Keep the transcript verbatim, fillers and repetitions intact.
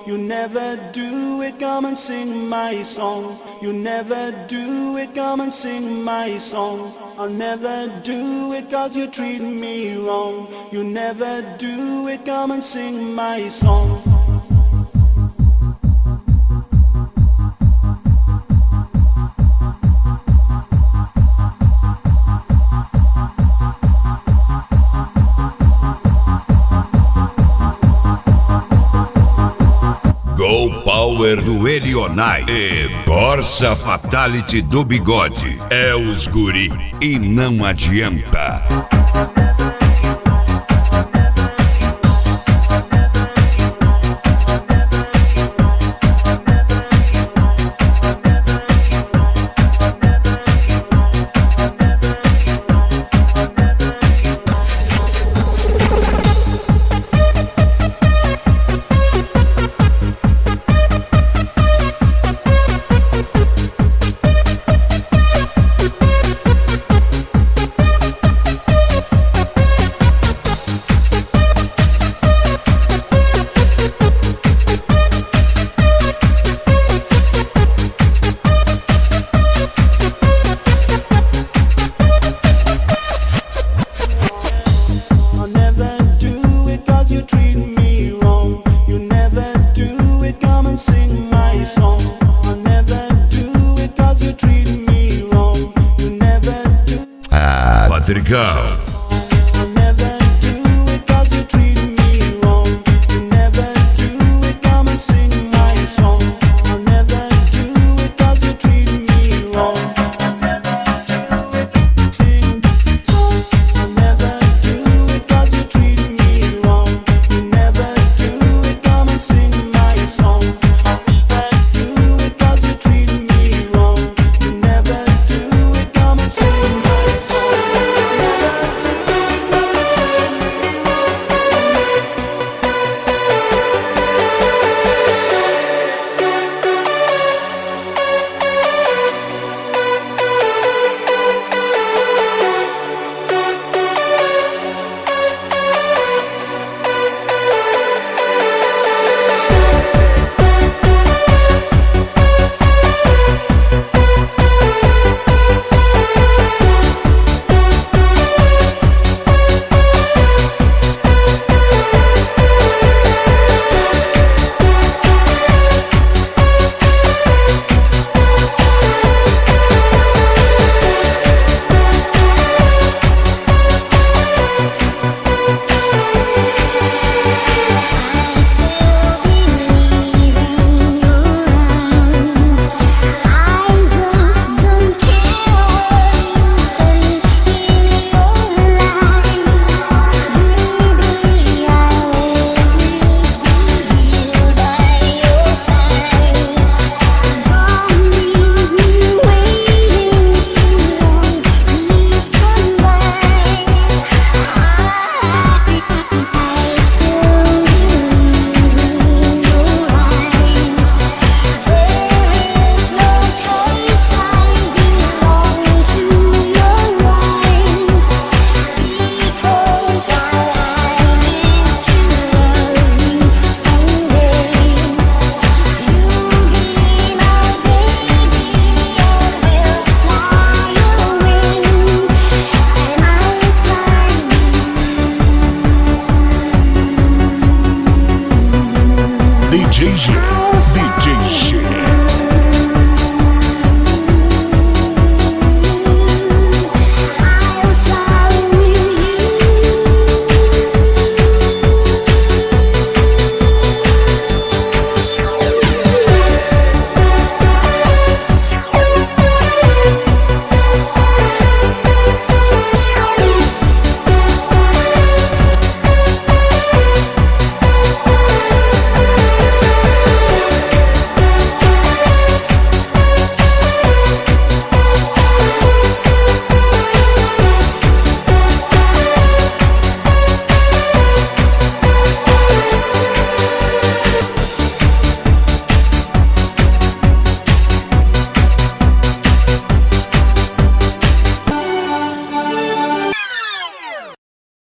You never do it, come and sing my song. You never do it, come and sing my song. I'll never do it cause you treat me wrong. You never do it, come and sing my song. Go Power do Elionai e Borsa Fatality do Bigode. É os guri e não adianta. Patricão. D J G, D J